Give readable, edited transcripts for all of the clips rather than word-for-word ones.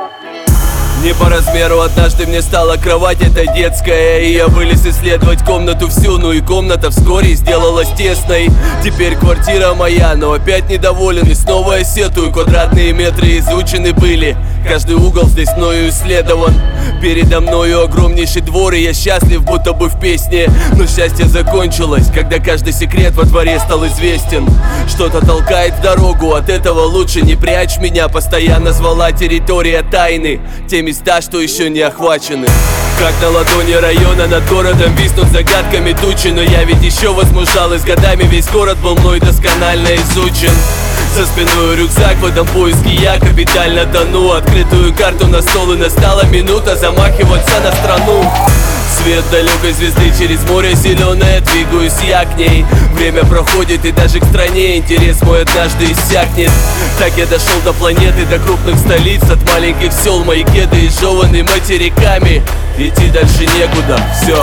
Не по размеру однажды мне стала кровать эта детская, и я вылез исследовать комнату всю, ну и комната вскоре сделалась тесной. Теперь квартира моя, но опять недоволен и снова я сетую. Квадратные метры изучены были, каждый угол здесь мною исследован. Передо мною огромнейший двор, и я счастлив, будто бы в песне. Но счастье закончилось, когда каждый секрет во дворе стал известен. Что-то толкает в дорогу, от этого лучше не прячь меня. Постоянно звала территория тайны, те места, что еще не охвачены. Как на ладони района над городом виснут загадками тучи. Но я ведь еще возмужал, и с годами весь город был мной досконально изучен. За спиной рюкзак, в этом поиске я капитально тону. Открытую карту на стол, и настала минута замахиваться на страну. Свет далекой звезды через море зеленое, двигаюсь я к ней. Время проходит, и даже к стране интерес мой однажды иссякнет. Так я дошел до планеты, до крупных столиц, от маленьких сел мои кеды изжеваны материками. Идти дальше некуда, все.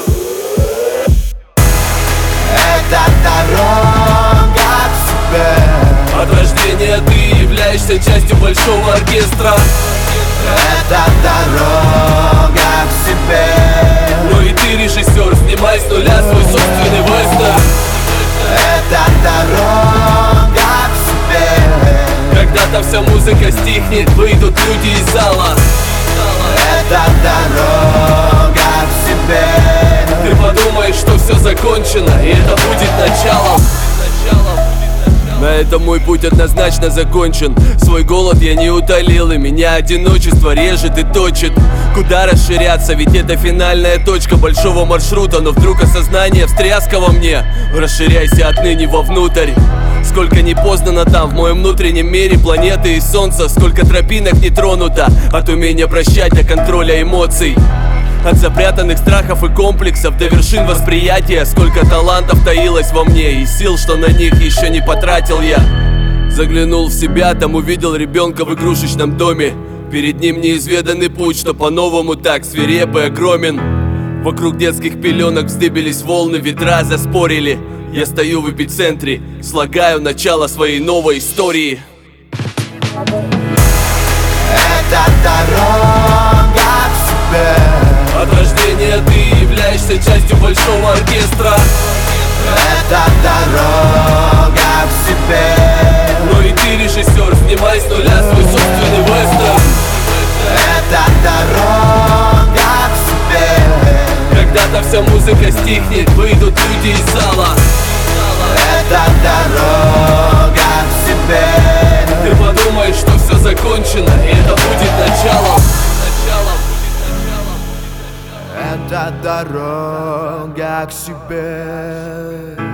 Это дорога к себе. От рождения ты являешься частью большого оркестра. Это дорога к себе. Но и ты режиссер, снимай с нуля свой собственный вестерн. Это дорога к себе. Когда-то вся музыка стихнет, выйдут люди из зала. Это дорога к себе. Ты подумаешь, что все закончено, и это будет началом. На этом мой путь однозначно закончен. Свой голод я не утолил, и меня одиночество режет и точит. Куда расширяться, ведь это финальная точка большого маршрута. Но вдруг осознание встряска во мне: расширяйся отныне вовнутрь. Сколько непознано там, в моем внутреннем мире планеты и солнца. Сколько тропинок не тронуто от умения прощать до контроля эмоций. От запрятанных страхов и комплексов до вершин восприятия. Сколько талантов таилось во мне, и сил, что на них еще не потратил я. Заглянул в себя, там увидел ребенка в игрушечном доме. Перед ним неизведанный путь, что по-новому так свиреп и огромен. Вокруг детских пеленок вздыбились волны, ветра заспорили. Я стою в эпицентре, слагаю начало своей новой истории. Это дорога к себе. От рождения ты являешься частью большого оркестра. Это дорога к себе. Но и ты режиссер, снимай с нуля свой собственный вестерн. Это дорога к себе. Когда-то вся музыка стихнет, выйдут люди из зала. Это дорога к себе. Ты подумаешь, что все закончено, и это будет началом. Это дорога к себе.